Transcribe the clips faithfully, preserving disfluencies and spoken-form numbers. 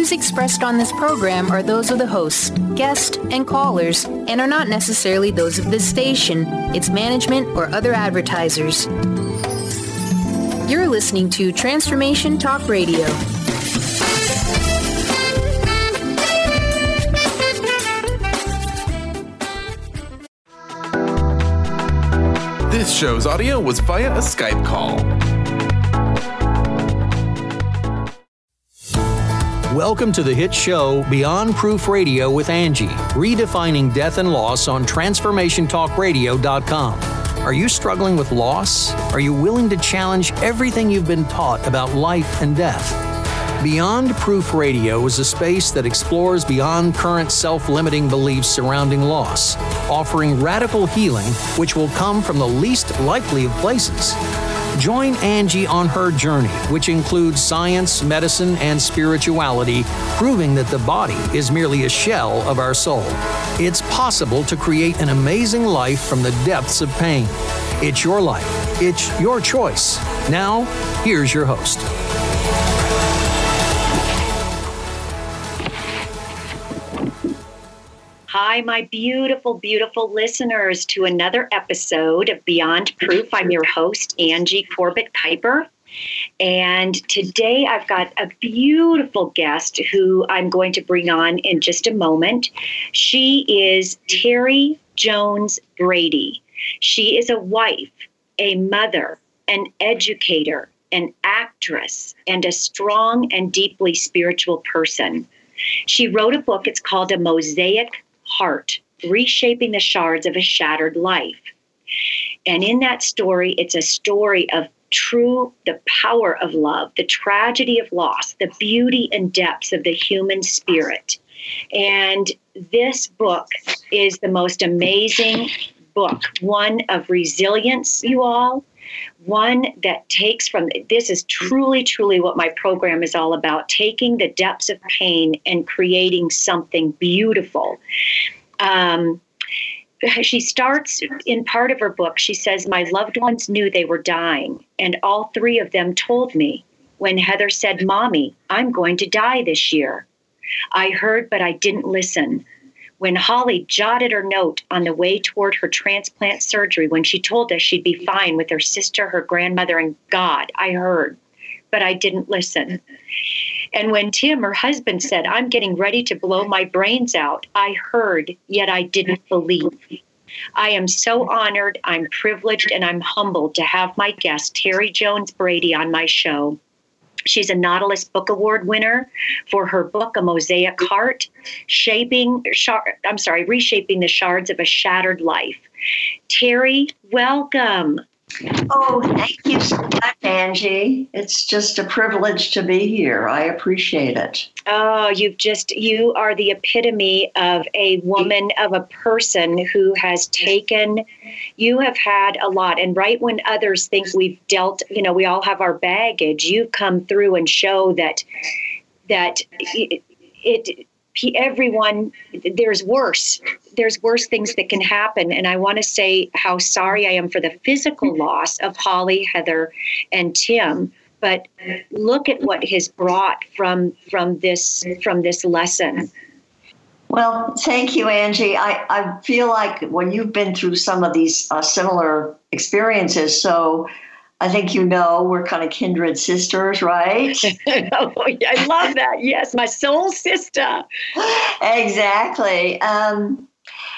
views expressed on this program are those of the hosts, guests, and callers, and are not necessarily those of this station, its management, or other advertisers. You're listening to Transformation Talk Radio. This show's audio was via a Skype call. Welcome to the hit show Beyond Proof Radio with Angie, redefining death and loss on transformation talk radio dot com. Are you struggling with loss? Are you willing to challenge everything you've been taught about life and death? Beyond Proof Radio is a space that explores beyond current self-limiting beliefs surrounding loss, offering radical healing which will come from the least likely of places. Join Angie on her journey, which includes science, medicine, and spirituality, proving that the body is merely a shell of our soul. It's possible to create an amazing life from the depths of pain. It's your life. It's your choice. Now, here's your host. Hi, my beautiful, beautiful listeners, to another episode of Beyond Proof. I'm your host, Angie Corbett Kuiper. And today I've got a beautiful guest who I'm going to bring on in just a moment. She is Terry Jones Brady. She is a wife, a mother, an educator, an actress, and a strong and deeply spiritual person. She wrote a book. It's called A Mosaic Heart, Reshaping the Shards of a Shattered Life. And in that story, it's a story of true, the power of love, the tragedy of loss, the beauty and depths of the human spirit. And this book is the most amazing book, one of resilience, you all, one that takes from, this is truly, truly what my program is all about, taking the depths of pain and creating something beautiful. Um, she starts in part of her book, she says, my loved ones knew they were dying, and all three of them told me when Heather said, Mommy, I'm going to die this year. I heard, but I didn't listen. When Holly jotted her note on the way toward her transplant surgery, when she told us she'd be fine with her sister, her grandmother, and God, I heard, but I didn't listen. And when Tim, her husband, said, I'm getting ready to blow my brains out, I heard, yet I didn't believe. I am so honored, I'm privileged, and I'm humbled to have my guest, Terry Jones Brady, on my show. She's a Nautilus Book Award winner for her book, A Mosaic Heart, shaping, shard, I'm sorry, Reshaping the Shards of a Shattered Life. Terry, welcome. Oh, thank you so much, Angie. It's just a privilege to be here. I appreciate it. Oh, you've just, you are the epitome of a woman, of a person who has taken, you have had a lot. And right when others think we've dealt, you know, we all have our baggage, you come through and show that, that it, it everyone, there's worse. There's worse things that can happen. And I want to say how sorry I am for the physical loss of Holly, Heather, and Tim. But look at what has brought from from this from this lesson. Well, thank you, Angie. I, I feel like when you've been through some of these uh, similar experiences, so I think you know we're kind of kindred sisters, right? Oh, I love that. Yes, my soul sister. Exactly. Um,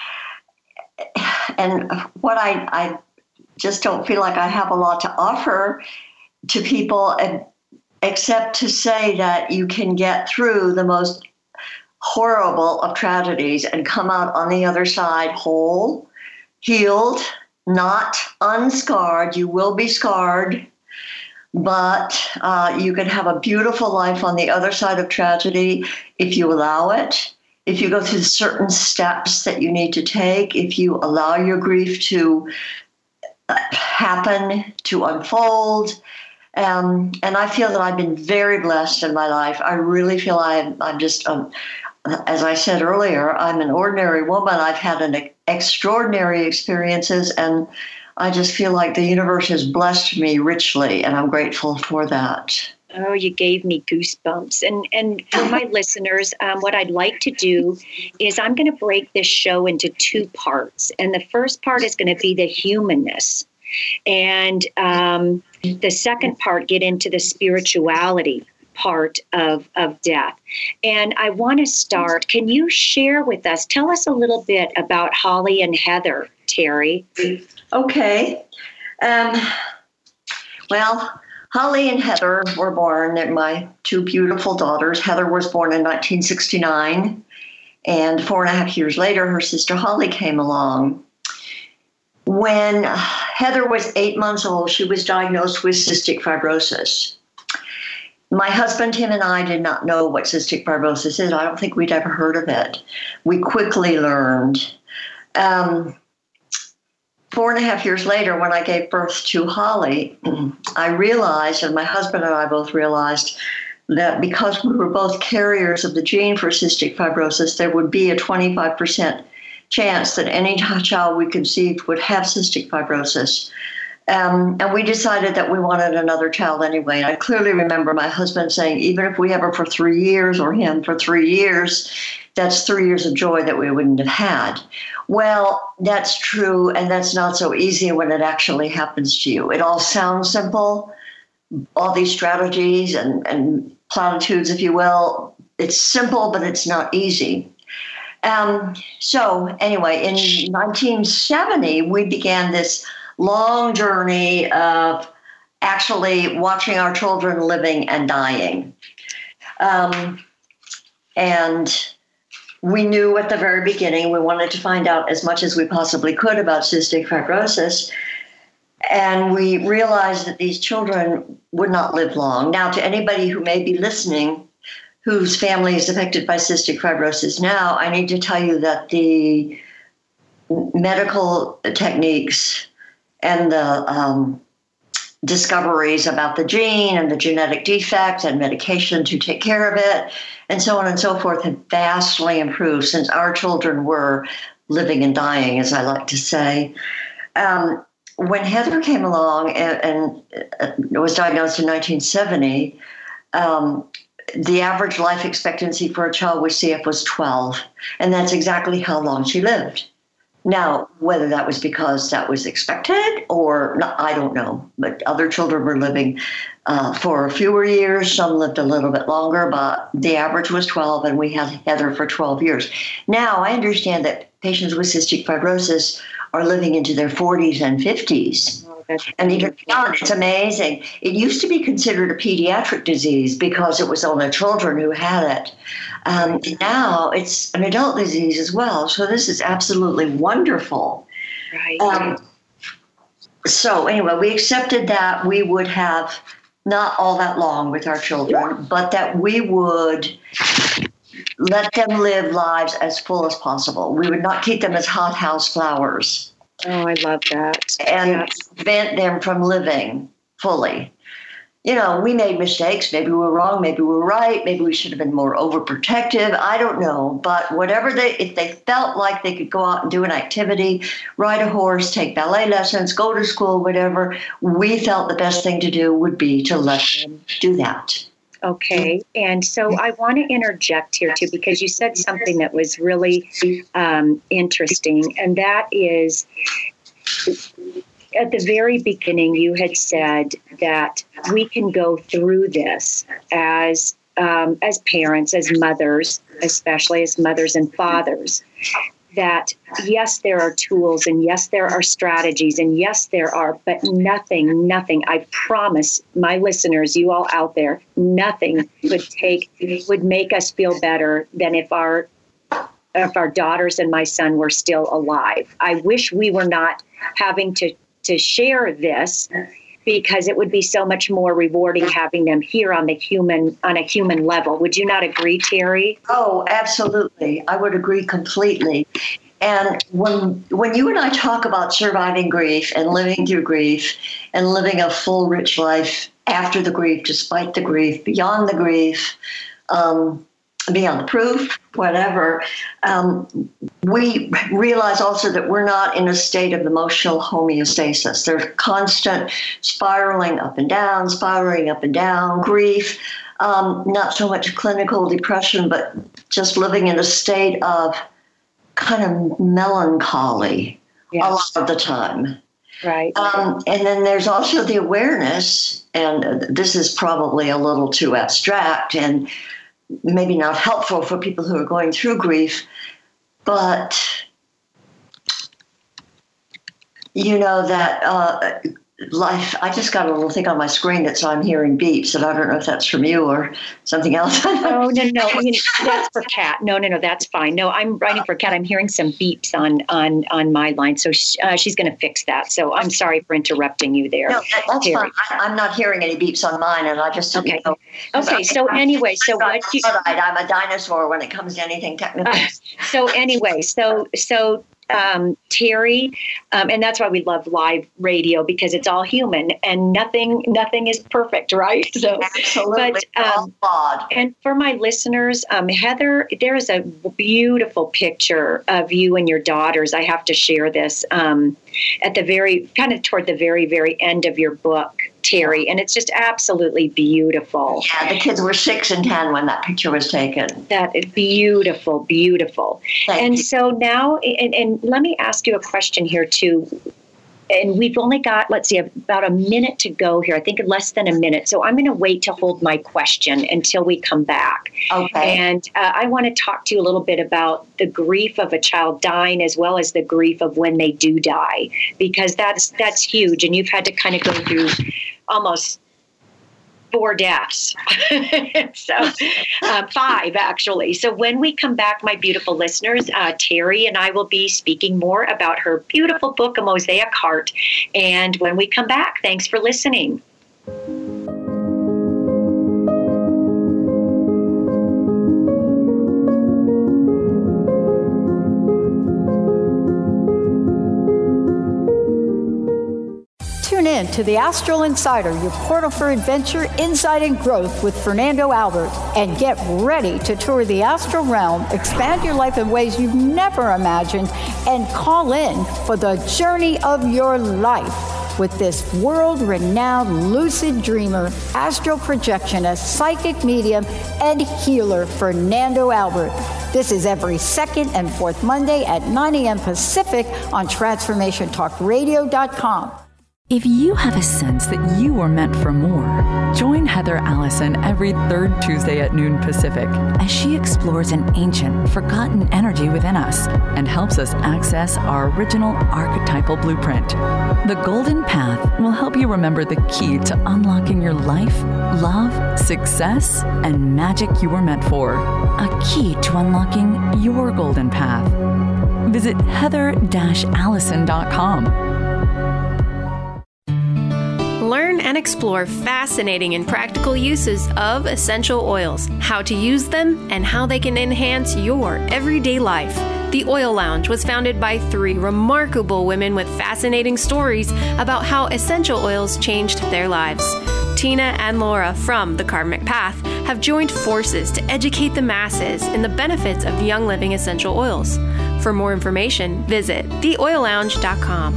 and what I, I just don't feel like I have a lot to offer to people except to say that you can get through the most horrible of tragedies and come out on the other side whole, healed, not unscarred. You will be scarred, but uh, you can have a beautiful life on the other side of tragedy if you allow it, if you go through certain steps that you need to take, if you allow your grief to happen, to unfold. Um, and I feel that I've been very blessed in my life. I really feel I'm, I'm just, um, as I said earlier, I'm an ordinary woman. I've had an extraordinary experiences, and I just feel like the universe has blessed me richly, and I'm grateful for that. Oh, you gave me goosebumps. And and for my listeners, um, what I'd like to do is I'm going to break this show into two parts. And the first part is going to be the humanness. And um, the second part, get into the spirituality part of, of death. And I want to start, can you share with us, tell us a little bit about Holly and Heather, Terry? Okay. Um, well, Holly and Heather were born, and my two beautiful daughters. Heather was born in nineteen sixty-nine, and four and a half years later, her sister Holly came along. When Heather was eight months old, she was diagnosed with cystic fibrosis. My husband, Tim, and I did not know what cystic fibrosis is. I don't think we'd ever heard of it. We quickly learned. Um, Four and a half years later, when I gave birth to Holly, I realized, and my husband and I both realized, that because we were both carriers of the gene for cystic fibrosis, there would be a twenty-five percent chance that any child we conceived would have cystic fibrosis. Um, and we decided that we wanted another child anyway. And I clearly remember my husband saying, even if we have her for three years or him for three years, that's three years of joy that we wouldn't have had. Well, that's true, and that's not so easy when it actually happens to you. It all sounds simple, all these strategies and, and platitudes, if you will. It's simple, but it's not easy. Um, so anyway, in nineteen seventy, we began this long journey of actually watching our children living and dying. Um, and we knew at the very beginning we wanted to find out as much as we possibly could about cystic fibrosis. And we realized that these children would not live long. Now, to anybody who may be listening whose family is affected by cystic fibrosis now, I need to tell you that the medical techniques and the um, discoveries about the gene and the genetic defect and medication to take care of it and so on and so forth have vastly improved since our children were living and dying, as I like to say. Um, when Heather came along and, and was diagnosed in nineteen seventy, um, the average life expectancy for a child with C F was twelve, and that's exactly how long she lived. Now, whether that was because that was expected or not, I don't know. But other children were living uh, for fewer years. Some lived a little bit longer, but the average was twelve, and we had Heather for twelve years. Now, I understand that patients with cystic fibrosis are living into their forties and fifties. Oh, and even beyond. It's amazing. It used to be considered a pediatric disease because it was only children who had it. Um, now it's an adult disease as well. So this is absolutely wonderful. Right. Um, so anyway, we accepted that we would have not all that long with our children, but that we would let them live lives as full as possible. We would not keep them as hothouse flowers. Oh, I love that. And yeah. prevent them from living fully. You know, we made mistakes. Maybe we were wrong. Maybe we were right. Maybe we should have been more overprotective. I don't know. But whatever they, if they felt like they could go out and do an activity, ride a horse, take ballet lessons, go to school, whatever, we felt the best thing to do would be to let them do that. Okay. And so I want to interject here too, because you said something that was really um, interesting. And that is, at the very beginning, you had said that we can go through this as um, as parents, as mothers, especially as mothers and fathers, that yes, there are tools and yes, there are strategies and yes, there are, but nothing, nothing, I promise my listeners, you all out there, nothing would take, would make us feel better than if our if our daughters and my son were still alive. I wish we were not having to to share this, because it would be so much more rewarding having them here on the human, on a human level. Would you not agree, Terry? Oh, absolutely. I would agree completely. And when when you and I talk about surviving grief and living through grief and living a full, rich life after the grief, despite the grief, beyond the grief, um, Beyond Proof, whatever, um, we realize also that we're not in a state of emotional homeostasis. There's constant spiraling up and down, spiraling up and down, grief, um, not so much clinical depression, but just living in a state of kind of melancholy yes. a lot of the time. Right. Um, and then there's also the awareness, and this is probably a little too abstract and maybe not helpful for people who are going through grief, but you know that uh, life, I just got a little thing on my screen that so I'm hearing beeps, and I don't know if that's from you or something else. Oh, no, no, I mean, that's for Kat. No, no, no, that's fine. No, I'm writing for Kat. I'm hearing some beeps on on, on my line, so she, uh, she's going to fix that. So I'm sorry for interrupting you there. No, that, that's Terry. Fine. I, I'm not hearing any beeps on mine, and I just, okay. You know, okay, I, so I, anyway, so I'm, what you... I'm a dinosaur when it comes to anything technical. Uh, so anyway, so so... Um, Terry, um, and that's why we love live radio, because it's all human and nothing nothing is perfect, right? So, absolutely. But, um, and for my listeners, um, Heather, there is a beautiful picture of you and your daughters. I have to share this um, at the very, kind of toward the very, very end of your book, Terry, and it's just absolutely beautiful. Yeah, the kids were six and ten when that picture was taken. That is beautiful, beautiful. Thank and you. so now, and, and let me ask you a question here too. And we've only got, let's see, about a minute to go here. I think less than a minute. So I'm going to wait to hold my question until we come back. Okay. And uh, I want to talk to you a little bit about the grief of a child dying, as well as the grief of when they do die, because that's that's huge. And you've had to kind of go through almost four deaths. so uh, five, actually. So when we come back, my beautiful listeners, uh, Terry and I will be speaking more about her beautiful book, A Mosaic Heart. And when we come back, thanks for listening. Tune in to the Astral Insider, your portal for adventure, insight, and growth with Fernando Albert. And get ready to tour the astral realm, expand your life in ways you've never imagined, and call in for the journey of your life with this world-renowned lucid dreamer, astral projectionist, psychic medium, and healer, Fernando Albert. This is every second and fourth Monday at nine a.m. Pacific on transformation talk radio dot com. If you have a sense that you are meant for more, join Heather Allison every third Tuesday at noon Pacific as she explores an ancient, forgotten energy within us and helps us access our original archetypal blueprint. The Golden Path will help you remember the key to unlocking your life, love, success, and magic you were meant for. A key to unlocking your golden path. Visit heather dash allison dot com. Learn and explore fascinating and practical uses of essential oils, how to use them, and how they can enhance your everyday life. The Oil Lounge was founded by three remarkable women with fascinating stories about how essential oils changed their lives. Tina and Laura from The Karmic Path have joined forces to educate the masses in the benefits of Young Living essential oils. For more information, visit the oil lounge dot com.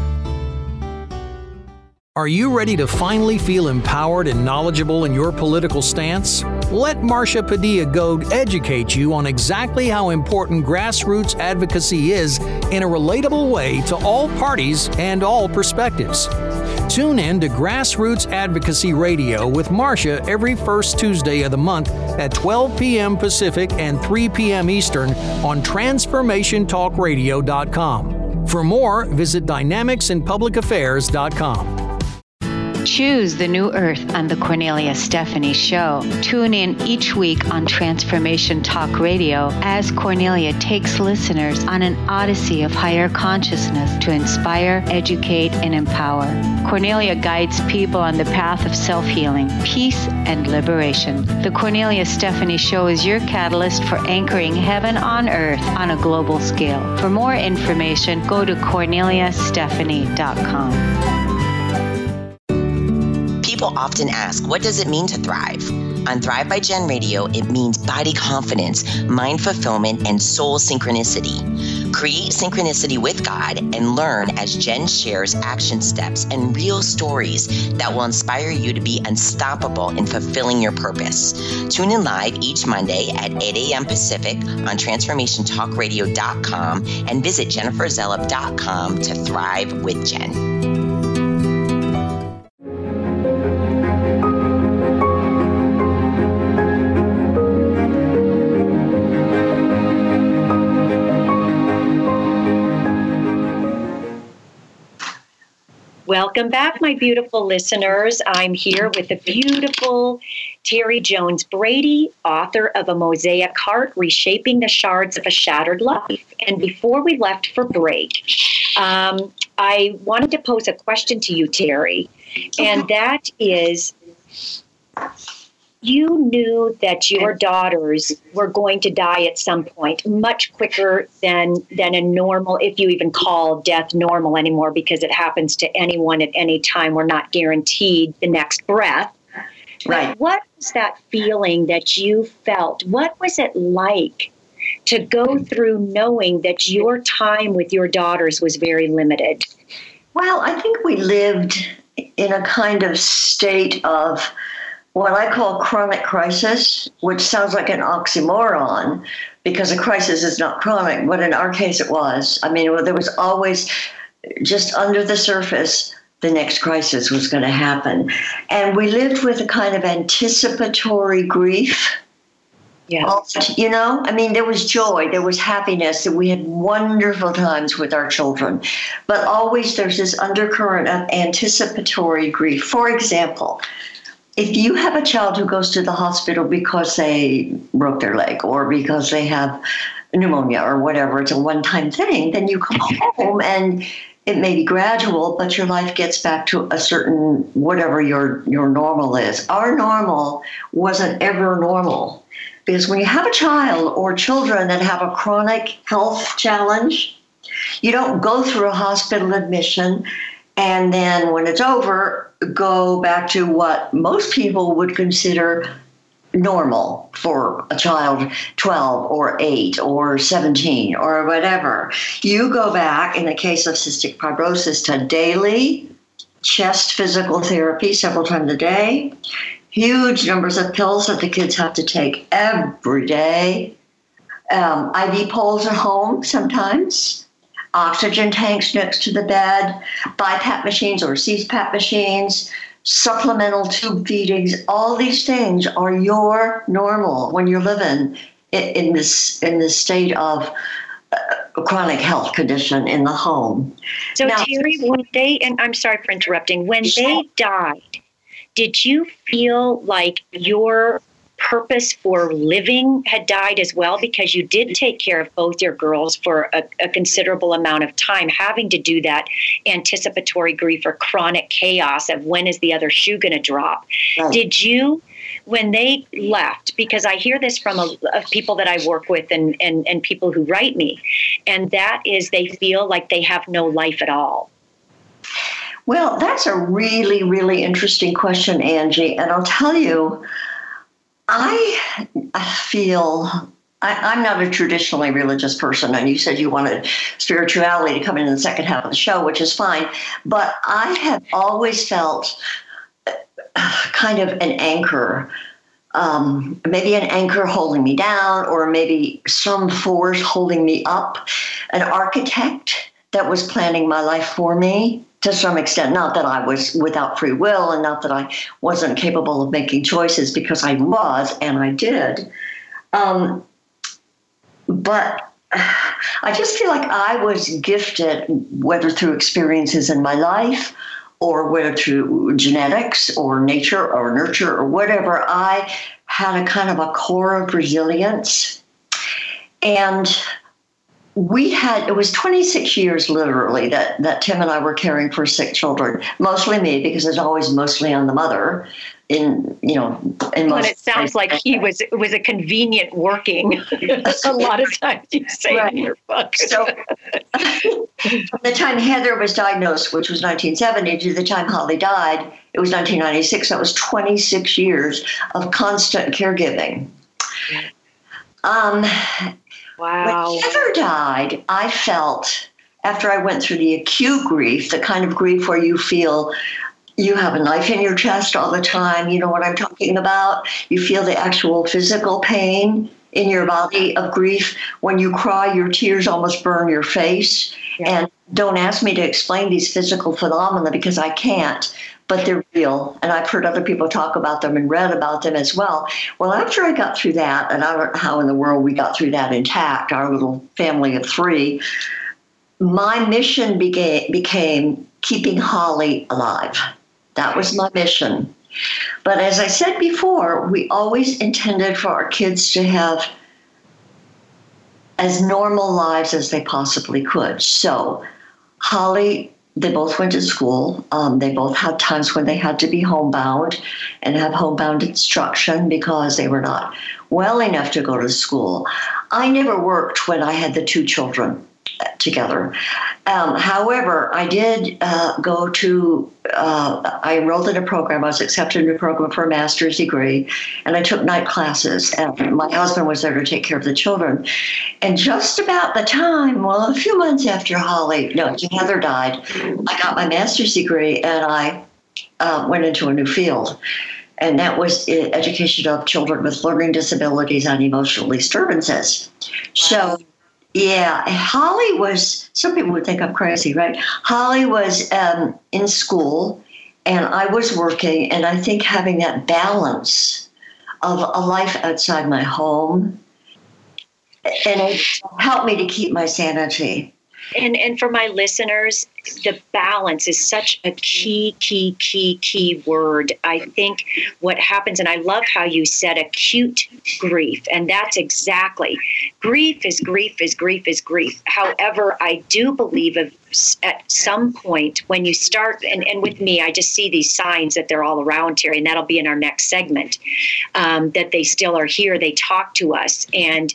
Are you ready to finally feel empowered and knowledgeable in your political stance? Let Marcia Padilla-Goad educate you on exactly how important grassroots advocacy is in a relatable way to all parties and all perspectives. Tune in to Grassroots Advocacy Radio with Marcia every first Tuesday of the month at twelve p.m. Pacific and three p.m. Eastern on transformation talk radio dot com. For more, visit dynamics in public affairs dot com. Choose the new earth on the Cornelia Stephanie Show. Tune in each week on Transformation Talk Radio as Cornelia takes listeners on an odyssey of higher consciousness to inspire, educate, and empower. Cornelia guides people on the path of self-healing, peace, and liberation. The Cornelia Stephanie Show is your catalyst for anchoring heaven on earth on a global scale. For more information, go to cornelia stephanie dot com. People often ask, what does it mean to thrive? On Thrive by Jen Radio, it means body confidence, mind fulfillment, and soul synchronicity. Create synchronicity with God and learn as Jen shares action steps and real stories that will inspire you to be unstoppable in fulfilling your purpose. Tune in live each Monday at eight a.m. Pacific on transformation talk radio dot com and visit jennifer zellup dot com to thrive with Jen. Welcome back, my beautiful listeners. I'm here with the beautiful Terry Jones Brady, author of A Mosaic Heart, Reshaping the Shards of a Shattered Life. And before we left for break, um, I wanted to pose a question to you, Terry, and that is, you knew that your daughters were going to die at some point, much quicker than than a normal, if you even call death normal anymore, because it happens to anyone at any time. We're not guaranteed the next breath. Right. But what was that feeling that you felt? What was it like to go through knowing that your time with your daughters was very limited? Well, I think we lived in a kind of state of what I call chronic crisis, which sounds like an oxymoron because a crisis is not chronic, but in our case it was. I mean, there was always just under the surface, the next crisis was going to happen. And we lived with a kind of anticipatory grief. Yeah. You know, I mean, there was joy, there was happiness, that we had wonderful times with our children. But always there's this undercurrent of anticipatory grief. For example, if you have a child who goes to the hospital because they broke their leg or because they have pneumonia or whatever, it's a one-time thing, then you come home and it may be gradual, but your life gets back to a certain whatever your, your normal is. Our normal wasn't ever normal because when you have a child or children that have a chronic health challenge, you don't go through a hospital admission and then when it's over, go back to what most people would consider normal for a child twelve or eight or seventeen or whatever. You go back, in the case of cystic fibrosis, to daily chest physical therapy several times a day, huge numbers of pills that the kids have to take every day, um, I V poles at home sometimes, oxygen tanks next to the bed, BiPAP machines or C PAP machines, supplemental tube feedings. All these things are your normal when you're living in, in this in this state of a chronic health condition in the home. So, now, Terry, when they, and I'm sorry for interrupting, when they died, did you feel like your purpose for living had died as well? Because you did take care of both your girls for a, a considerable amount of time, having to do that anticipatory grief or chronic chaos of when is the other shoe going to drop. Right. Did you, when they left, because I hear this from a, of people that I work with and, and, and people who write me, and that is they feel like they have no life at all. Well, that's a really, really interesting question, Angie. And I'll tell you, I feel, I, I'm not a traditionally religious person, and you said you wanted spirituality to come in in the second half of the show, which is fine, but I have always felt kind of an anchor, um, maybe an anchor holding me down, or maybe some force holding me up, an architect that was planning my life for me. To some extent, not that I was without free will and not that I wasn't capable of making choices, because I was and I did. Um, but I just feel like I was gifted, whether through experiences in my life or whether through genetics or nature or nurture or whatever, I had a kind of a core of resilience. And we had, it was twenty-six years literally that, that Tim and I were caring for sick children, mostly me, because it's always mostly on the mother. in, you know, in most and it sounds like he was it was a convenient working. A lot of times you say right. in your book. So from the time Heather was diagnosed, which was nineteen seventy, to the time Holly died, it was nineteen ninety-six. That was twenty-six years of constant caregiving. Um, wow. When Heather died, I felt, after I went through the acute grief, the kind of grief where you feel you have a knife in your chest all the time, you know what I'm talking about? You feel the actual physical pain in your body of grief. When you cry, your tears almost burn your face. Yeah. And don't ask me to explain these physical phenomena because I can't, but they're real. And I've heard other people talk about them and read about them as well. Well, after I got through that, and I don't know how in the world we got through that intact, our little family of three, my mission began, became keeping Holly alive. That was my mission. But as I said before, we always intended for our kids to have as normal lives as they possibly could. So Holly, they both went to school. Um, they both had times when they had to be homebound and have homebound instruction because they were not well enough to go to school. I never worked when I had the two children together. Um, however, I did uh, go to, uh, I enrolled in a program, I was accepted in a program for a master's degree, and I took night classes, and my husband was there to take care of the children. And just about the time, well, a few months after Holly, no, Heather died, I got my master's degree, and I uh, went into a new field. And that was education of children with learning disabilities and emotional disturbances. Wow. So, yeah, Holly was, some people would think I'm crazy, right? Holly was um, in school and I was working, and I think having that balance of a life outside my home, and it helped me to keep my sanity. And and for my listeners, the balance is such a key, key, key, key word. I think what happens, and I love how you said acute grief, and that's exactly, grief is grief is grief is grief. However, I do believe of, at some point when you start, and, and with me, I just see these signs that they're all around here, and that'll be in our next segment, um, that they still are here. They talk to us, and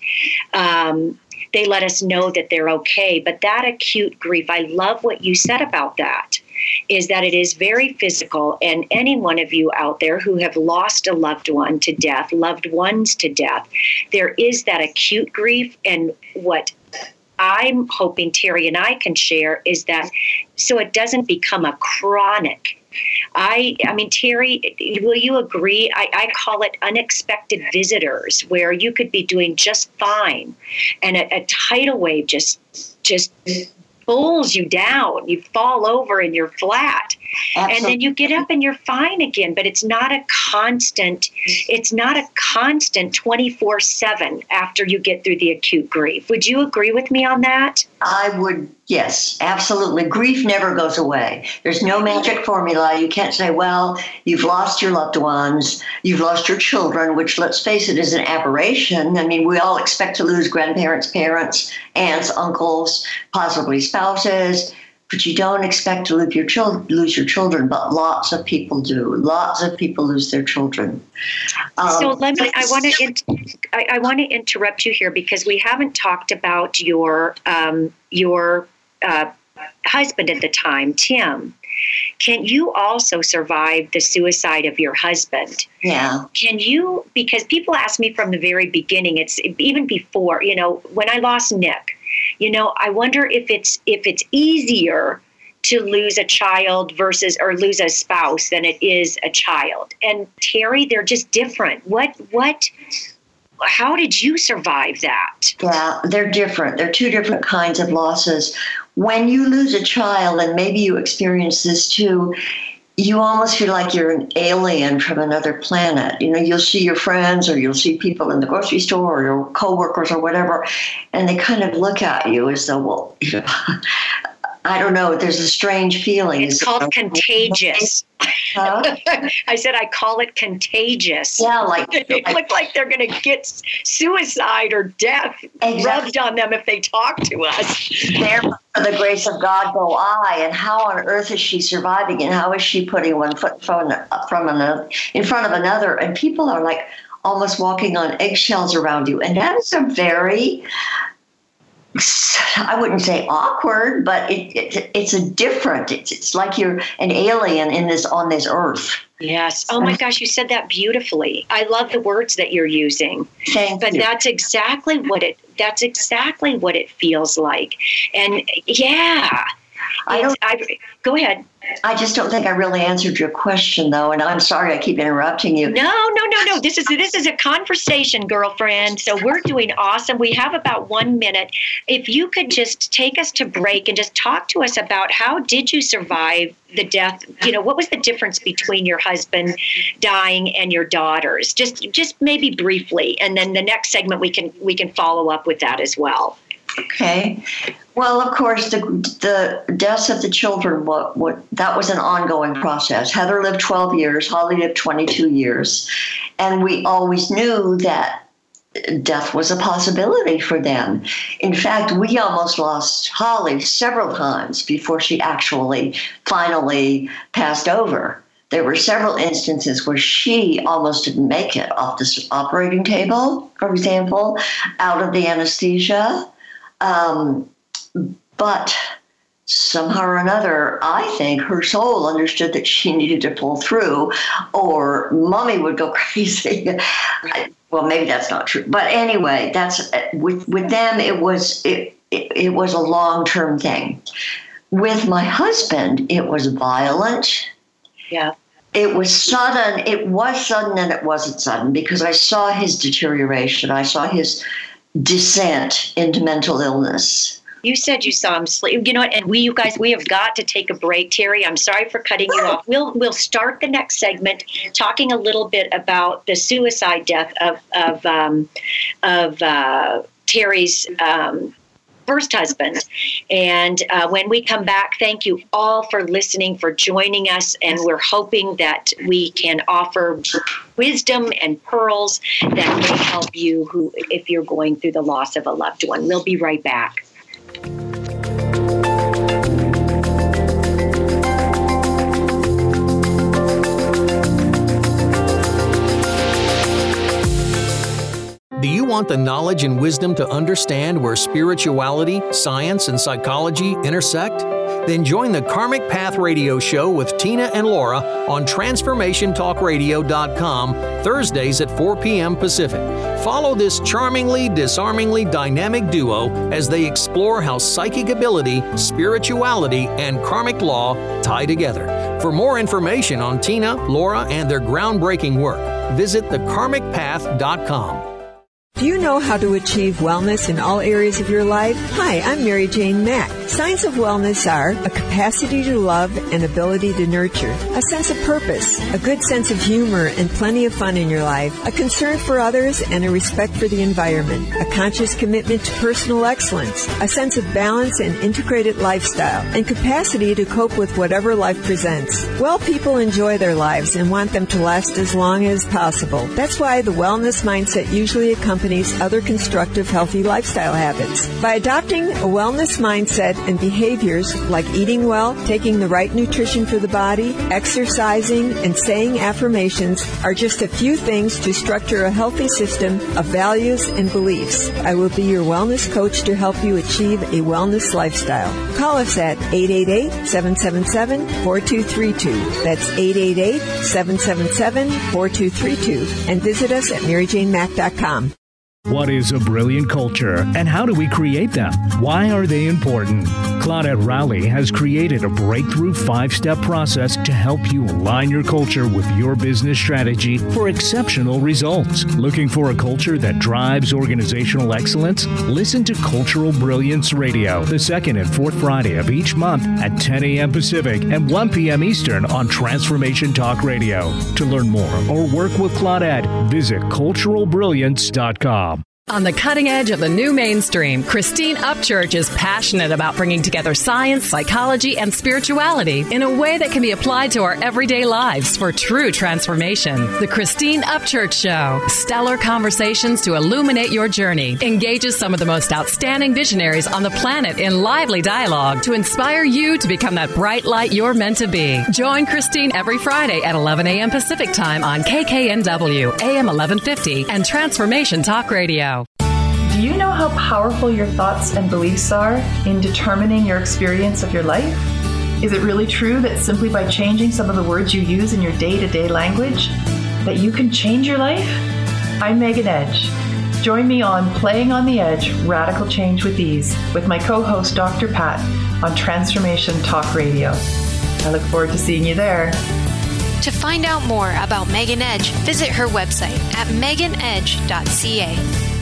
um they let us know that they're okay. But that acute grief, I love what you said about that, is that it is very physical. And any one of you out there who have lost a loved one to death, loved ones to death, there is that acute grief. And what I'm hoping Terry and I can share is that so it doesn't become a chronic. I I mean, Terry, will you agree? I, I call it unexpected visitors, where you could be doing just fine, and a, a tidal wave just just pulls you down. You fall over and you're flat. Absolutely. And then you get up and you're fine again. But it's not a constant, it's not a constant twenty-four seven after you get through the acute grief. Would you agree with me on that? I would, yes, absolutely. Grief never goes away. There's no magic formula. You can't say, well, you've lost your loved ones, you've lost your children, which, let's face it, is an aberration. I mean, we all expect to lose grandparents, parents, aunts, uncles, possibly spouses, but you don't expect to lose your, chil- lose your children, but lots of people do. Lots of people lose their children. Um, so let me, I want to, in, I, I want to interrupt you here because we haven't talked about your, um, your uh, husband at the time, Tim. Can you also survive the suicide of your husband? Yeah. Can you, because people ask me from the very beginning, it's even before, you know, when I lost Nick, you know, I wonder if it's if it's easier to lose a child versus or lose a spouse than it is a child. And Terry, they're just different. What what how did you survive that? Yeah, they're different. They're two different kinds of losses. When you lose a child, and maybe you experience this too, you almost feel like you're an alien from another planet. You know, you'll see your friends or you'll see people in the grocery store or your coworkers or whatever, and they kind of look at you as though, well, you know, I don't know. There's a strange feeling. It's called contagious. Huh? I said I call it contagious. Yeah, like they like, look like they're going to get suicide or death exactly. rubbed on them if they talk to us. There, for the grace of God, go I. And how on earth is she surviving? And how is she putting one foot from from another in front of another? And people are like almost walking on eggshells around you, and that is a very, I wouldn't say awkward, but it, it it's a different. It's it's like you're an alien in this on this earth. Yes. Oh my gosh, you said that beautifully. I love the words that you're using. Thank but you. that's exactly what it. That's exactly what it feels like. And yeah, I don't. I, go ahead. I just don't think I really answered your question, though, and I'm sorry I keep interrupting you. No, no, no, no. This is this is a conversation, girlfriend. So we're doing awesome. We have about one minute. If you could just take us to break and just talk to us about how did you survive the death? You know, what was the difference between your husband dying and your daughters? Just just maybe briefly, and then the next segment we can we can follow up with that as well. Okay. Well, of course, the the deaths of the children, what, what that was an ongoing process. Heather lived twelve years, Holly lived twenty-two years, and we always knew that death was a possibility for them. In fact, we almost lost Holly several times before she actually finally passed over. There were several instances where she almost didn't make it off the operating table, for example, out of the anesthesia. Um, but somehow or another, I think her soul understood that she needed to pull through, or mommy would go crazy. I, well, maybe that's not true, but anyway, that's with with them. It was it it, it was a long-term thing. With my husband, it was violent. Yeah. It was sudden. It was sudden, and it wasn't sudden because I saw his deterioration. I saw his descent into mental illness. You said you saw him sleep. You know what? And we, you guys, we have got to take a break. Terry, I'm sorry for cutting you off. We'll we'll start the next segment talking a little bit about the suicide death of of um, of uh, Terry's um, first husband. And uh, when we come back, thank you all for listening, for joining us, and we're hoping that we can offer wisdom and pearls that may help you who if you're going through the loss of a loved one. We'll be right back. Do you want the knowledge and wisdom to understand where spirituality, science, and psychology intersect? Then join the Karmic Path Radio Show with Tina and Laura on Transformation Talk Radio dot com Thursdays at four p.m. Pacific. Follow this charmingly, disarmingly dynamic duo as they explore how psychic ability, spirituality, and karmic law tie together. For more information on Tina, Laura, and their groundbreaking work, visit the karmic path dot com. Do you know how to achieve wellness in all areas of your life? Hi, I'm Mary Jane Mack. Signs of wellness are a capacity to love and ability to nurture, a sense of purpose, a good sense of humor and plenty of fun in your life, a concern for others and a respect for the environment, a conscious commitment to personal excellence, a sense of balance and integrated lifestyle, and capacity to cope with whatever life presents. Well, people enjoy their lives and want them to last as long as possible. That's why the wellness mindset usually accompanies other constructive, healthy lifestyle habits. By adopting a wellness mindset and behaviors like eating well, taking the right nutrition for the body, exercising, and saying affirmations are just a few things to structure a healthy system of values and beliefs. I will be your wellness coach to help you achieve a wellness lifestyle. Call us at eight eight eight, seven seven seven, four two three two. That's eight eight eight, seven seven seven, four two three two. And visit us at mary jane mack dot com. What is a brilliant culture, and how do we create them? Why are they important? Claudette Rowley has created a breakthrough five-step process to help you align your culture with your business strategy for exceptional results. Looking for a culture that drives organizational excellence? Listen to Cultural Brilliance Radio, the second and fourth Friday of each month at ten a.m. Pacific and one p.m. Eastern on Transformation Talk Radio. To learn more or work with Claudette, visit cultural brilliance dot com. On the cutting edge of the new mainstream, Christine Upchurch is passionate about bringing together science, psychology, and spirituality in a way that can be applied to our everyday lives for true transformation. The Christine Upchurch Show, stellar conversations to illuminate your journey, engages some of the most outstanding visionaries on the planet in lively dialogue to inspire you to become that bright light you're meant to be. Join Christine every Friday at eleven a.m. Pacific Time on K K N W, A M eleven fifty, and Transformation Talk Radio. Do you know how powerful your thoughts and beliefs are in determining your experience of your life? Is it really true that simply by changing some of the words you use in your day-to-day language, that you can change your life? I'm Megan Edge. Join me on Playing on the Edge, Radical Change with Ease, with my co-host Doctor Pat on Transformation Talk Radio. I look forward to seeing you there. To find out more about Megan Edge, visit her website at megan edge dot c a.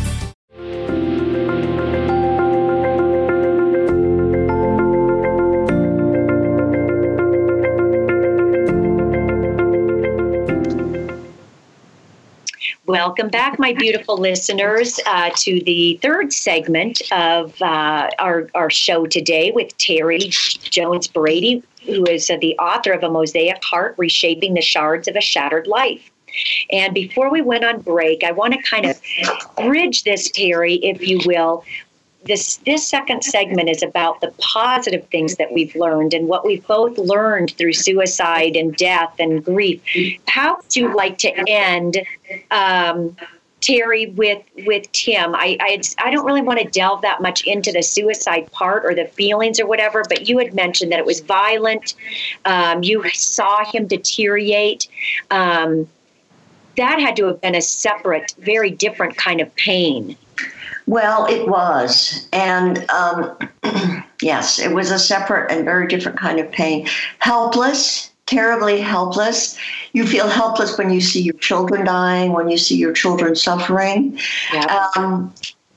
Welcome back, my beautiful listeners, uh, to the third segment of uh, our, our show today with Terry Jones Brady, who is uh, the author of A Mosaic Heart, Reshaping the Shards of a Shattered Life. And before we went on break, I want to kind of bridge this, Terry, if you will. This this second segment is about the positive things that we've learned and what we've both learned through suicide and death and grief. How would you like to end, um, Terry, with with Tim? I, I I don't really want to delve that much into the suicide part or the feelings or whatever, but you had mentioned that it was violent. Um, you saw him deteriorate. Um, that had to have been a separate, very different kind of pain. Well, it was. And um, yes, it was a separate and very different kind of pain. Helpless, terribly helpless. You feel helpless when you see your children dying, when you see your children suffering. Yeah. Um,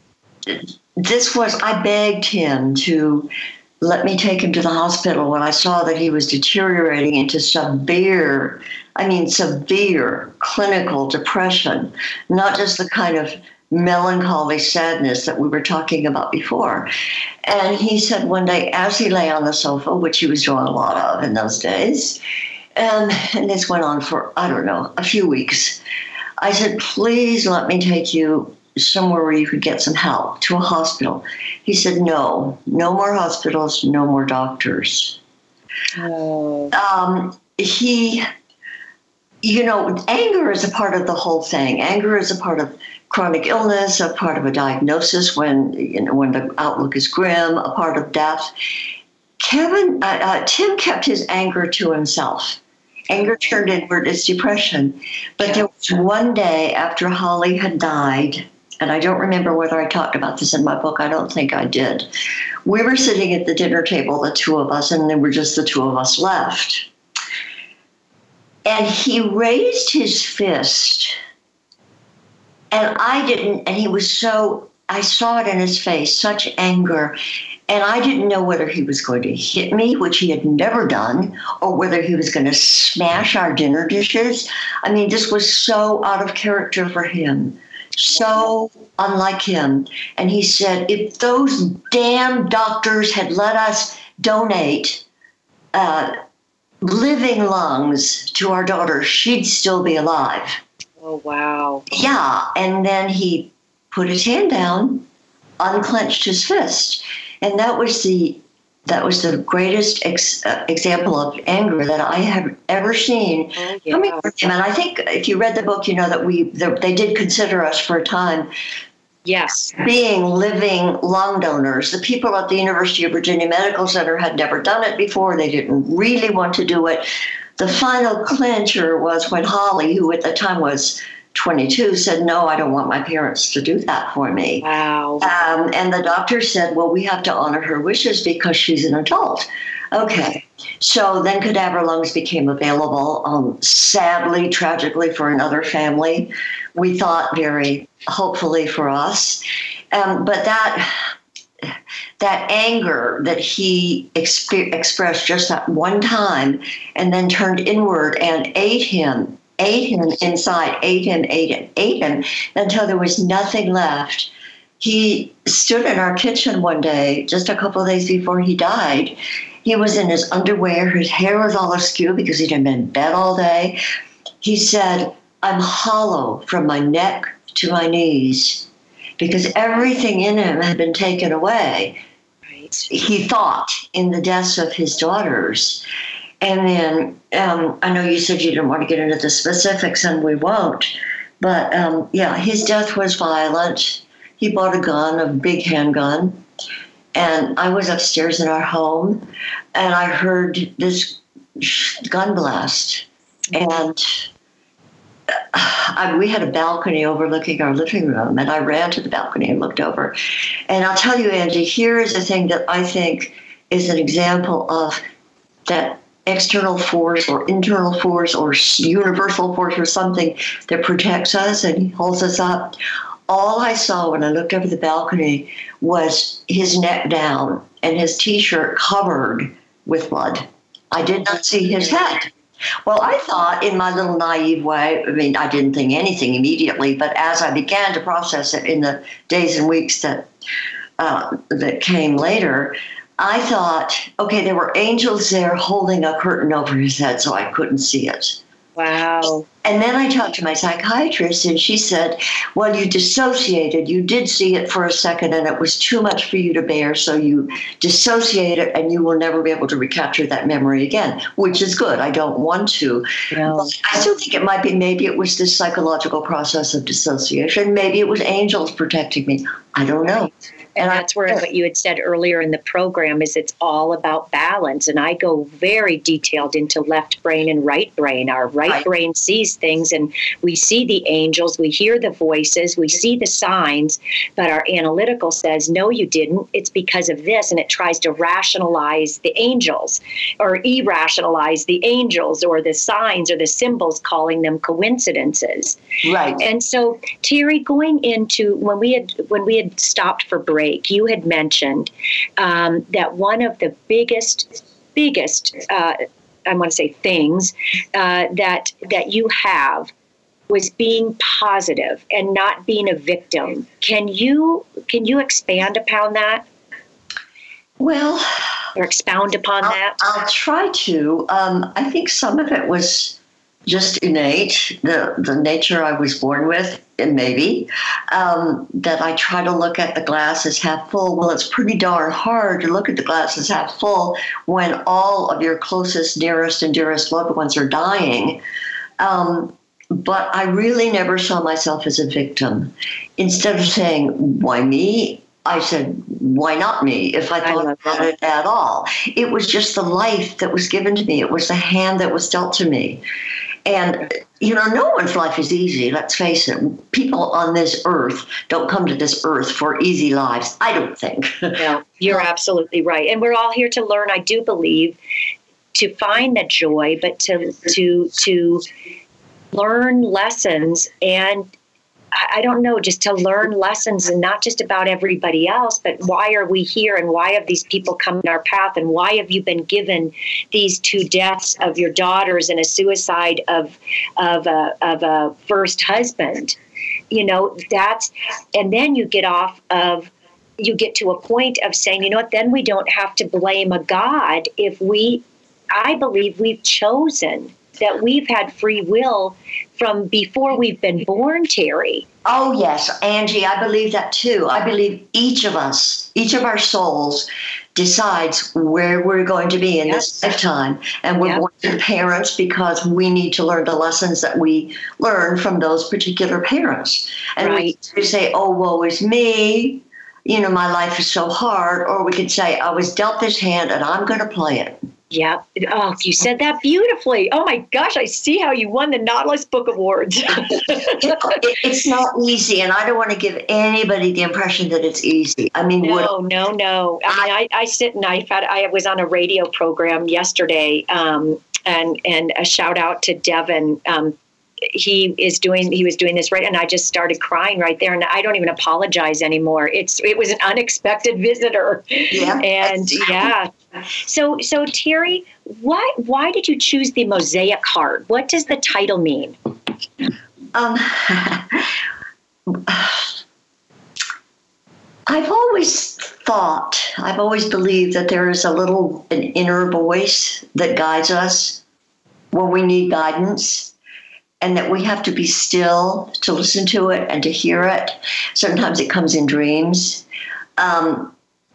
this was, I begged him to let me take him to the hospital when I saw that he was deteriorating into severe, I mean, severe clinical depression, not just the kind of melancholy sadness that we were talking about before. And he said one day, as he lay on the sofa, which he was doing a lot of in those days, and, and this went on for, I don't know, a few weeks, I said, please let me take you somewhere where you could get some help, to a hospital. He said, no, no more hospitals, no more doctors. Oh. Um, he, you know, anger is a part of the whole thing. Anger is a part of chronic illness, a part of a diagnosis when, you know, when the outlook is grim, a part of death. Kevin, uh, uh, Tim kept his anger to himself. Anger turned inward as depression. But there was one day after Holly had died, and I don't remember whether I talked about this in my book. I don't think I did. We were sitting at the dinner table, the two of us, and there were just the two of us left. And he raised his fist. And I didn't, and he was so, I saw it in his face, such anger. And I didn't know whether he was going to hit me, which he had never done, or whether he was going to smash our dinner dishes. I mean, this was so out of character for him, so unlike him. And he said, if those damn doctors had let us donate uh, living lungs to our daughter, she'd still be alive. Oh, wow. Yeah. And then he put his hand down, unclenched his fist. And that was the that was the greatest ex, uh, example of anger that I have ever seen oh, yeah. coming from him. And I think if you read the book, you know that we the, they did consider us for a time yes, being living lung donors. The people at the University of Virginia Medical Center had never done it before. They didn't really want to do it. The final clincher was when Holly, who at the time was twenty-two, said, no, I don't want my parents to do that for me. Wow. Um, and the doctor said, well, we have to honor her wishes because she's an adult. Okay. So then cadaver lungs became available, um, sadly, tragically for another family. We thought very hopefully for us. Um, but that... that anger that he exp- expressed just that one time and then turned inward and ate him, ate him inside, ate him, ate him, ate him until there was nothing left he stood in our kitchen one day, just a couple of days before he died. He was in his underwear. His hair was all askew because he'd been in bed all day. He said, I'm hollow from my neck to my knees because everything in him had been taken away. Right. He thought in the deaths of his daughters. And then um, I know you said you didn't want to get into the specifics, and we won't. But um, yeah, his death was violent. He bought a gun, a big handgun. And I was upstairs in our home, and I heard this gun blast. And I, we had a balcony overlooking our living room, and I ran to the balcony and looked over. And I'll tell you, Angie, here is a thing that I think is an example of that external force or internal force or universal force or something that protects us and holds us up. All I saw when I looked over the balcony was his neck down and his T-shirt covered with blood. I did not see his head. Well, I thought in my little naive way, I mean, I didn't think anything immediately, but as I began to process it in the days and weeks that uh, that came later, I thought, okay, there were angels there holding a curtain over his head so I couldn't see it. Wow. And then I talked to my psychiatrist, and she said, well, you dissociated. You did see it for a second, and it was too much for you to bear, so you dissociated, and you will never be able to recapture that memory again, which is good. I don't want to. No. But I still think it might be, maybe it was this psychological process of dissociation. Maybe it was angels protecting me. I don't know. And that's where what you had said earlier in the program is it's all about balance. And I go very detailed into left brain and right brain. Our right, right. brain sees things, and we see the angels, we hear the voices, we see the signs, but our analytical says, no, you didn't. It's because of this. And it tries to rationalize the angels or irrationalize the angels or the signs or the symbols, calling them coincidences. Right. And so, Terry, going into when we had when we had stopped for break, you had mentioned um, that one of the biggest, biggest, uh, I want to say things uh, that that you have was being positive and not being a victim. Can you can you expand upon that? Well, or expound upon I'll, that? I'll try to. Um, I think some of it was just innate, the, the nature I was born with, and maybe, um, that I try to look at the glass as half full. Well, it's pretty darn hard to look at the glass as half full when all of your closest, nearest, and dearest loved ones are dying. Um, but I really never saw myself as a victim. Instead of saying, why me? I said, why not me, if I thought about it at all? It was just the life that was given to me. It was the hand that was dealt to me. And, you know, no one's life is easy, let's face it. People on this earth don't come to this earth for easy lives, I don't think. No, you're absolutely right. And we're all here to learn, I do believe, to find the joy, but to to to learn lessons and I don't know, just to learn lessons and not just about everybody else, but why are we here and why have these people come in our path and why have you been given these two deaths of your daughters and a suicide of of a, of a first husband? You know, that's, and then you get off of, you get to a point of saying, you know what, then we don't have to blame a God if we, I believe we've chosen that we've had free will from before we've been born, Terry. Oh, yes, Angie, I believe that too. I believe each of us, each of our souls decides where we're going to be in yes. this lifetime. And we're yep. born to parents because we need to learn the lessons that we learn from those particular parents. And right. we say, oh, woe is me. You know, my life is so hard. Or we could say, I was dealt this hand and I'm going to play it. Yeah. Oh, you said that beautifully. Oh, my gosh. I see how you won the Nautilus Book Awards. it, it's not easy, and I don't want to give anybody the impression that it's easy. I mean, no, what, no, no. I mean, I, I sit and I've had, I was on a radio program yesterday, um, and, and a shout out to Devin. Um, he is doing, he was doing this right. And I just started crying right there. And I don't even apologize anymore. It's, it was an unexpected visitor. Yeah. And yeah. So, so Terry, why, why did you choose the Mosaic Heart? What does the title mean? Um, I've always thought, I've always believed that there is a little, an inner voice that guides us when we need guidance, and that we have to be still to listen to it and to hear it. Sometimes it comes in dreams. Um,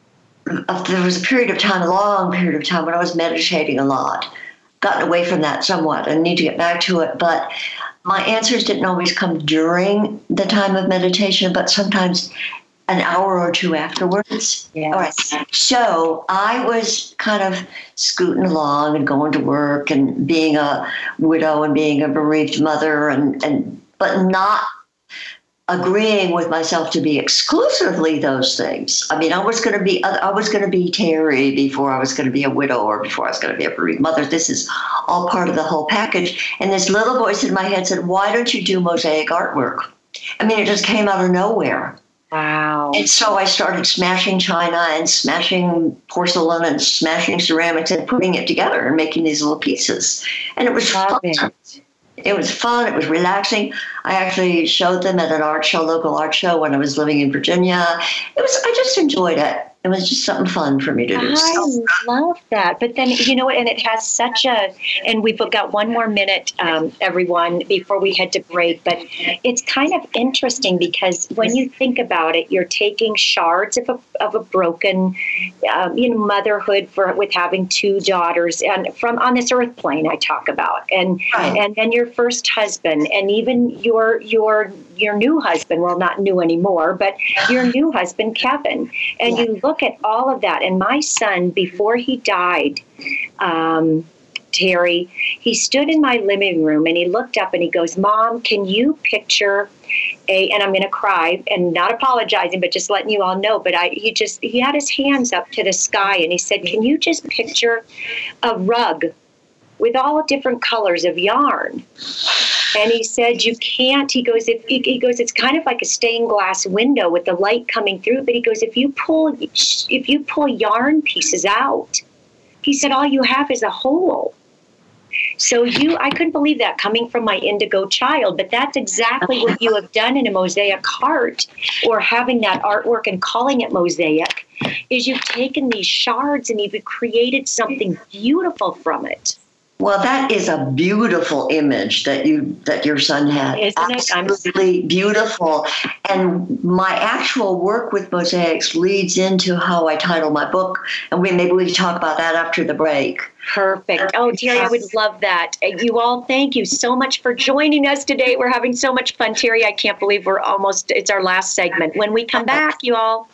there was a period of time, a long period of time, when I was meditating a lot. Gotten away from that somewhat and need to get back to it, but my answers didn't always come during the time of meditation, but sometimes an hour or two afterwards. Yes. All right. So I was kind of scooting along and going to work and being a widow and being a bereaved mother, and, and but not agreeing with myself to be exclusively those things. I mean, I was going to be I was going to be Terry before I was going to be a widow or before I was going to be a bereaved mother. This is all part of the whole package. And this little voice in my head said, "Why don't you do mosaic artwork?" I mean, it just came out of nowhere. Wow. And so I started smashing china and smashing porcelain and smashing ceramics and putting it together and making these little pieces. And it was fun. It. it was fun. It was relaxing. I actually showed them at an art show, local art show, when I was living in Virginia. It was, I just enjoyed it. It was just something fun for me to do. I so. love that. But then, you know what, and it has such a, and we've got one more minute, um, everyone, before we head to break, but it's kind of interesting because when you think about it, you're taking shards of a, of a broken, um, you know, motherhood for with having two daughters, and from on this earth plane I talk about, and right. and then your first husband, and even your your your new husband, well, not new anymore, but your new husband, Kevin, and yeah. you look at all of that. And my son, before he died, um, Terry, he stood in my living room and he looked up and he goes, "Mom, can you picture a," and I'm going to cry and not apologizing, but just letting you all know, but I, he just, he had his hands up to the sky and he said, "Can you just picture a rug with all different colors of yarn?" And he said, "You can't," he goes, if, he goes, "it's kind of like a stained glass window with the light coming through. But he goes, if you pull, if you pull yarn pieces out," he said, "all you have is a hole." So you, I couldn't believe that coming from my indigo child, but that's exactly what you have done in a mosaic art, or having that artwork and calling it mosaic, is you've taken these shards and you've created something beautiful from it. Well, that is a beautiful image that you that your son had. Isn't it? Absolutely beautiful. And my actual work with mosaics leads into how I title my book, and we maybe we can talk about that after the break. Perfect. Oh, Terry, I would love that. You all, thank you so much for joining us today. We're having so much fun. Terry, I can't believe we're almost, it's our last segment. When we come back, you all.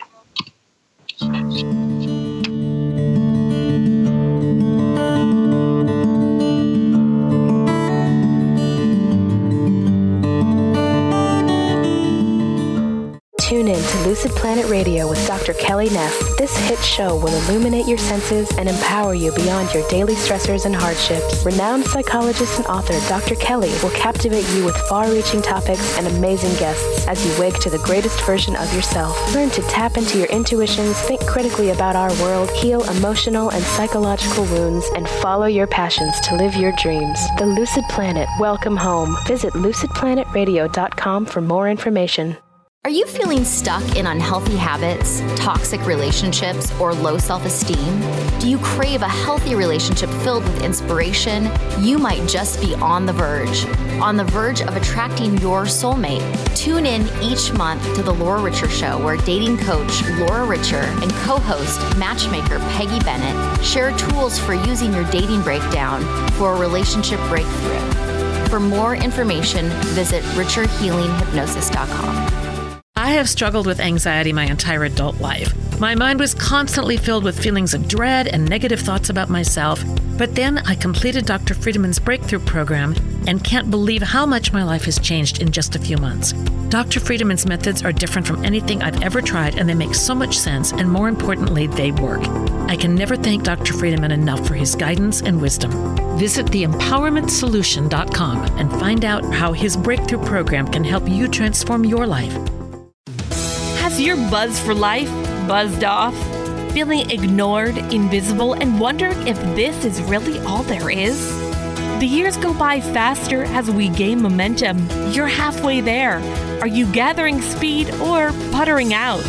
Tune in to Lucid Planet Radio with Doctor Kelly Neff. This hit show will illuminate your senses and empower you beyond your daily stressors and hardships. Renowned psychologist and author Doctor Kelly will captivate you with far-reaching topics and amazing guests as you wake to the greatest version of yourself. Learn to tap into your intuitions, think critically about our world, heal emotional and psychological wounds, and follow your passions to live your dreams. The Lucid Planet, welcome home. Visit lucid planet radio dot com for more information. Are you feeling stuck in unhealthy habits, toxic relationships, or low self-esteem? Do you crave a healthy relationship filled with inspiration? You might just be on the verge. On the verge of attracting your soulmate. Tune in each month to The Laura Richer Show, where dating coach Laura Richer and co-host matchmaker Peggy Bennett share tools for using your dating breakdown for a relationship breakthrough. For more information, visit richer healing hypnosis dot com. I have struggled with anxiety my entire adult life. My mind was constantly filled with feelings of dread and negative thoughts about myself. But then I completed Doctor Friedeman's breakthrough program and can't believe how much my life has changed in just a few months. Doctor Friedeman's methods are different from anything I've ever tried, and they make so much sense, and more importantly, they work. I can never thank Doctor Friedeman enough for his guidance and wisdom. Visit the empowerment solution dot com and find out how his breakthrough program can help you transform your life. Has your buzz for life buzzed off? Feeling ignored, invisible, and wondering if this is really all there is? The years go by faster as we gain momentum. You're halfway there. Are you gathering speed or puttering out?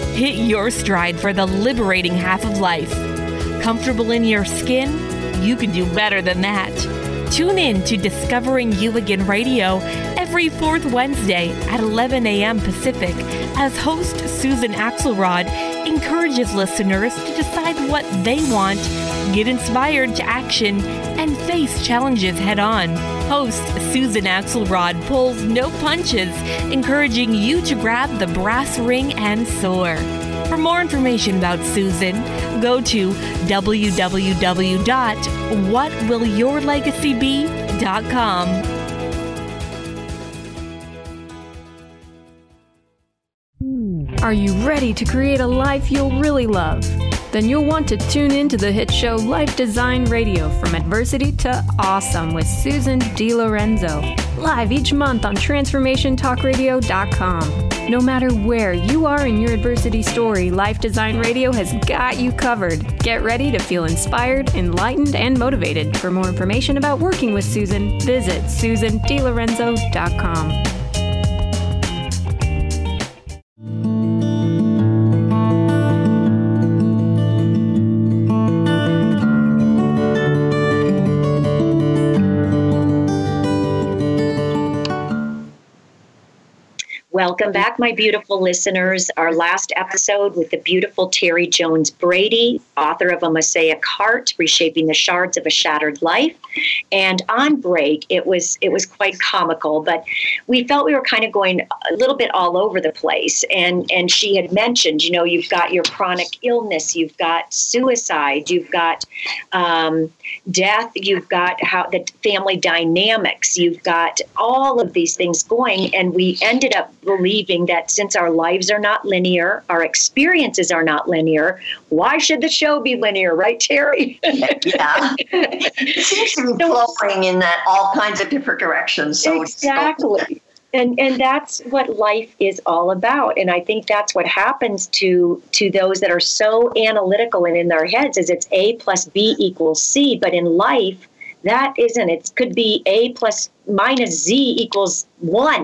Hit your stride for the liberating half of life. Comfortable in your skin? You can do better than that. Tune in to Discovering You Again Radio every fourth Wednesday at eleven a.m. Pacific as host Susan Axelrod encourages listeners to decide what they want, get inspired to action, and face challenges head on. Host Susan Axelrod pulls no punches, encouraging you to grab the brass ring and soar. For more information about Susan, go to w w w dot what will your legacy be dot com. Are you ready to create a life you'll really love? Then you'll want to tune in to the hit show Life Design Radio, From Adversity to Awesome with Susan DiLorenzo, live each month on transformation talk radio dot com. No matter where you are in your adversity story, Life Design Radio has got you covered. Get ready to feel inspired, enlightened, and motivated. For more information about working with Susan, visit susan d lorenzo dot com. Welcome back, my beautiful listeners. Our last episode with the beautiful Terry Jones Brady, author of A Mosaic Heart, Reshaping the Shards of a Shattered Life. And on break, it was it was quite comical, but we felt we were kind of going a little bit all over the place. And and she had mentioned, you know, you've got your chronic illness, you've got suicide, you've got um, death, you've got how the family dynamics, you've got all of these things going. And we ended up believing that since our lives are not linear, our experiences are not linear, why should the show be linear, right, Terry? Yeah. It seems to be flowing in that all kinds of different directions. So exactly. And and that's what life is all about. And I think that's what happens to to those that are so analytical and in their heads is it's A plus B equals C. But in life, that isn't. It could be A plus minus Z equals one.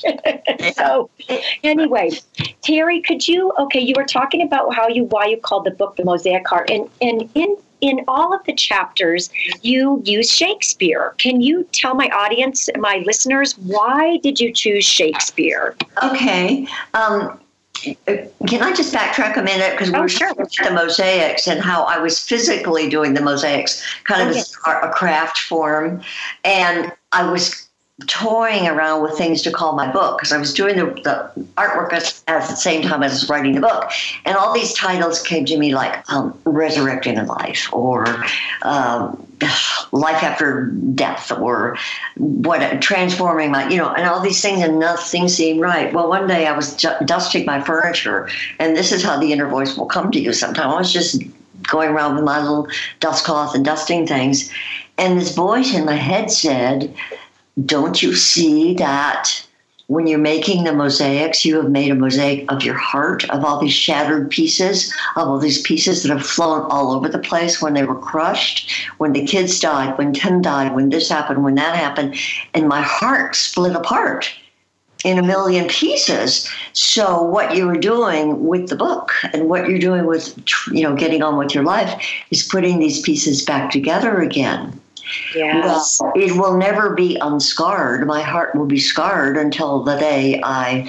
So anyway, Terry, could you, okay, you were talking about how you, why you called the book The Mosaic Heart, and, and in, in all of the chapters, you use Shakespeare. Can you tell my audience, my listeners, why did you choose Shakespeare? Okay. Um, can I just backtrack a minute? Because we oh, were sure. talking about the mosaics and how I was physically doing the mosaics, kind of oh, yes. as a craft form. And I was toying around with things to call my book because I was doing the, the artwork at, at the same time as I was writing the book. And all these titles came to me like um, Resurrecting a Life or um, Life After Death or what Transforming My, you know, and all these things, and nothing seemed right. Well, one day I was ju- dusting my furniture, and this is how the inner voice will come to you sometimes. I was just going around with my little dust cloth and dusting things, and this voice in my head said, don't you see that when you're making the mosaics, you have made a mosaic of your heart, of all these shattered pieces, of all these pieces that have flown all over the place when they were crushed, when the kids died, when Tim died, when this happened, when that happened, and my heart split apart in a million pieces. So what you were doing with the book and what you're doing with, you know, getting on with your life is putting these pieces back together again. Yes. Well, it will never be unscarred. My heart will be scarred until the day I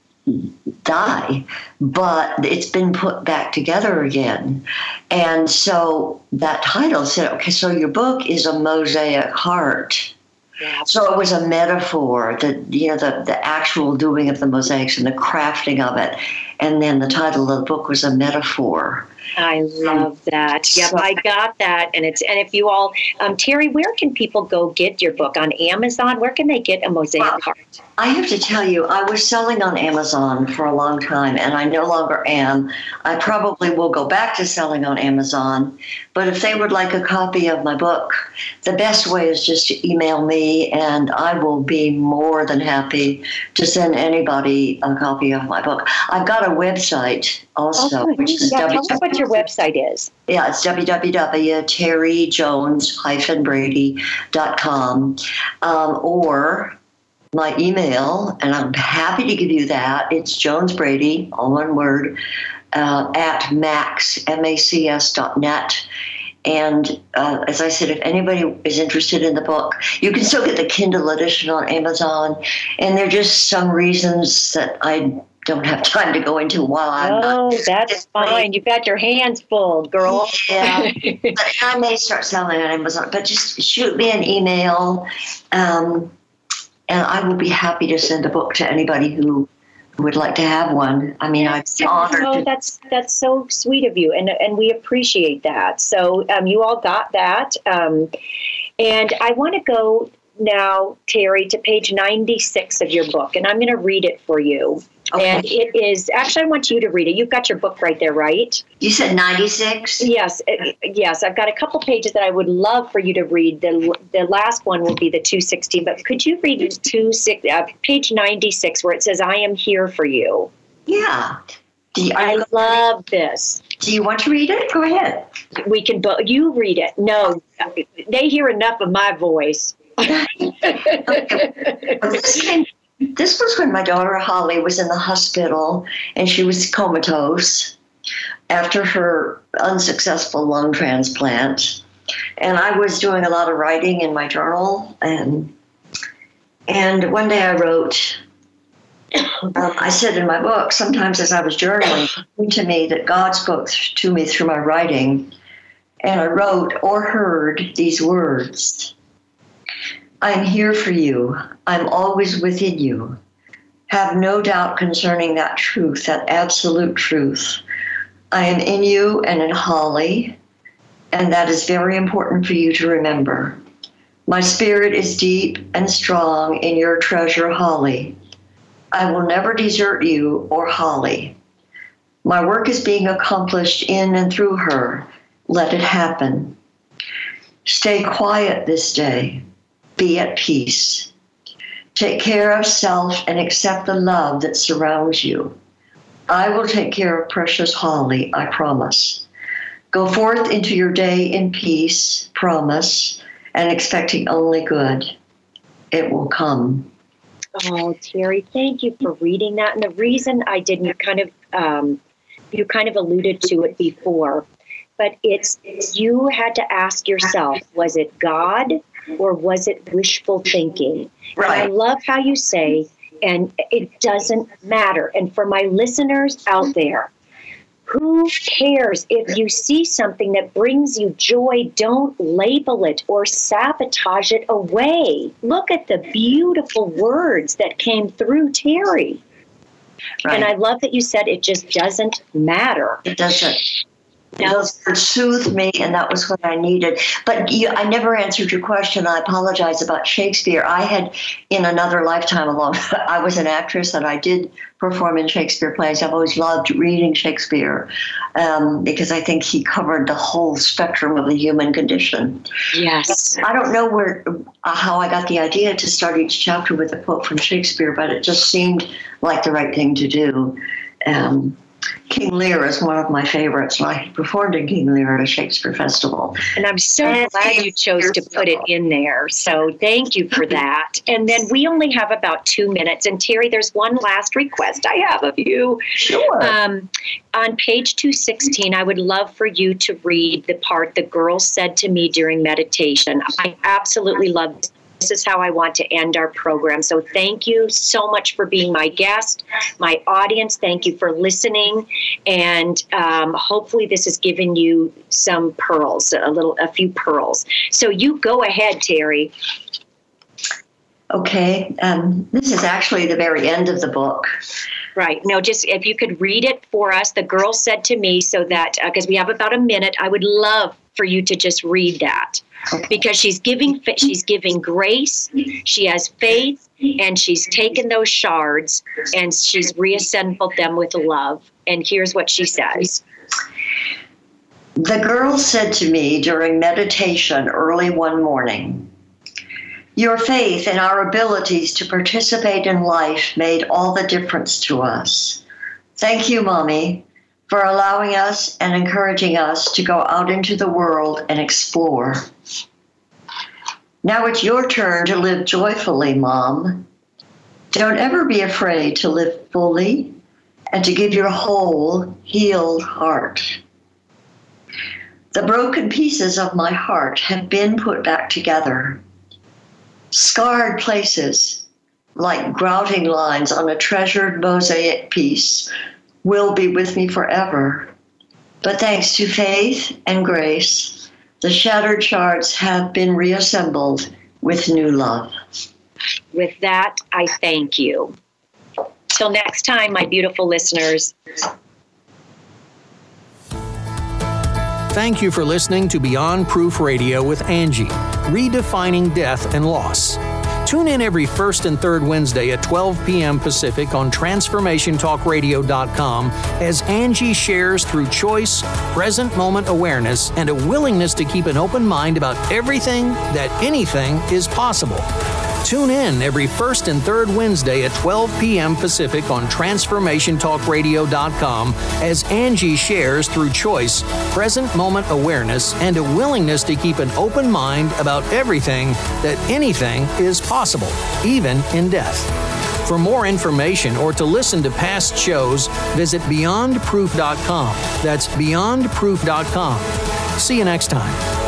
die, but it's been put back together again. And so that title said, okay, so your book is a mosaic heart. Yeah. So it was a metaphor, that, you know, the, the actual doing of the mosaics and the crafting of it. And then the title of the book was a metaphor. I love that. Yep, I got that. And it's and if you all, um, Terry, where can people go get your book? On Amazon? Where can they get A Mosaic well, Heart? I have to tell you, I was selling on Amazon for a long time, and I no longer am. I probably will go back to selling on Amazon. But if they would like a copy of my book, the best way is just to email me, and I will be more than happy to send anybody a copy of my book. I've got a website also, oh, which is yeah, tell us what your website is. Yeah, it's w w w dot terry jones dash brady dot com, um, or my email, and I'm happy to give you that. It's jonesbrady, all one word, uh, at max, M A C S dot net. And uh, as I said, if anybody is interested in the book, you can still get the Kindle edition on Amazon. And there are just some reasons that I don't have time to go into while I'm Oh, not. that's fine. You've got your hands full, girl. Yeah. But I may start selling on Amazon. But just shoot me an email, um, and I will be happy to send a book to anybody who would like to have one. I mean, I'm honored. Oh, to- that's that's so sweet of you, and and we appreciate that. So um, you all got that, um, and I want to go now, Terry, to page ninety-six of your book, and I'm going to read it for you. Okay. And it is, actually, I want you to read it. You've got your book right there, right? You said ninety-six? Yes. Yes. I've got a couple pages that I would love for you to read. The the last one will be the two sixteen, but could you read two six, uh, page ninety-six where it says, I am here for you? Yeah. Do you, I love this. Do you want to read it? Go ahead. We can, bo- you read it. No, they hear enough of my voice. This was when my daughter Holly was in the hospital and she was comatose after her unsuccessful lung transplant. And I was doing a lot of writing in my journal. And, and one day I wrote, um, I said in my book, sometimes as I was journaling, it came to me that God spoke to me through my writing. And I wrote or heard these words. I'm here for you. I'm always within you. Have no doubt concerning that truth, that absolute truth. I am in you and in Holly, and that is very important for you to remember. My spirit is deep and strong in your treasure, Holly. I will never desert you or Holly. My work is being accomplished in and through her. Let it happen. Stay quiet this day. Be at peace. Take care of self and accept the love that surrounds you. I will take care of precious Holly, I promise. Go forth into your day in peace, promise, and expecting only good. It will come. Oh, Terry, thank you for reading that. And the reason I didn't kind of, um, you kind of alluded to it before, but it's, you had to ask yourself, was it God? Or was it wishful thinking? Right. And I love how you say, and it doesn't matter. And for my listeners out there, who cares if you see something that brings you joy? Don't label it or sabotage it away. Look at the beautiful words that came through Terry. Right. And I love that you said it just doesn't matter. It doesn't. Those words soothed me, and that was what I needed. But you, I never answered your question. I apologize about Shakespeare. I had, in another lifetime along, I was an actress, and I did perform in Shakespeare plays. I've always loved reading Shakespeare um, because I think he covered the whole spectrum of the human condition. Yes. I don't know where uh, how I got the idea to start each chapter with a quote from Shakespeare, but it just seemed like the right thing to do. Um, King Lear is one of my favorites. I performed in King Lear at a Shakespeare festival. And I'm so glad you chose to put it in there. So thank you for that. And then we only have about two minutes. And Terry, there's one last request I have of you. Sure. Um, on page two sixteen, I would love for you to read the part the girl said to me during meditation. I absolutely love this. This is how I want to end our program. So thank you so much for being my guest, my audience. Thank you for listening. And um, hopefully this has given you some pearls, a little, a few pearls. So you go ahead, Terry. Okay. Um, this is actually the very end of the book. Right. No, just if you could read it for us. The girl said to me so that, because uh, we have about a minute, I would love for you to just read that. Because she's giving she's giving grace, she has faith, and she's taken those shards and she's reassembled them with love. And here's what she says. The girl said to me during meditation early one morning, your faith in our abilities to participate in life made all the difference to us. Thank you, Mommy, for allowing us and encouraging us to go out into the world and explore. Now it's your turn to live joyfully, Mom. Don't ever be afraid to live fully and to give your whole healed heart. The broken pieces of my heart have been put back together. Scarred places, like grouting lines on a treasured mosaic piece, will be with me forever. But thanks to faith and grace, the shattered shards have been reassembled with new love. With that, I thank you. Till next time, my beautiful listeners. Thank you for listening to Beyond Proof Radio with Angie, redefining death and loss. Tune in every first and third Wednesday at twelve p.m. Pacific on transformation talk radio dot com as Angie shares through choice, present moment awareness, and a willingness to keep an open mind about everything that anything is possible. Tune in every first and third Wednesday at twelve p.m. Pacific on transformation talk radio dot com as Angie shares through choice, present moment awareness, and a willingness to keep an open mind about everything that anything is possible, even in death. For more information or to listen to past shows, visit beyond proof dot com. That's beyond proof dot com. See you next time.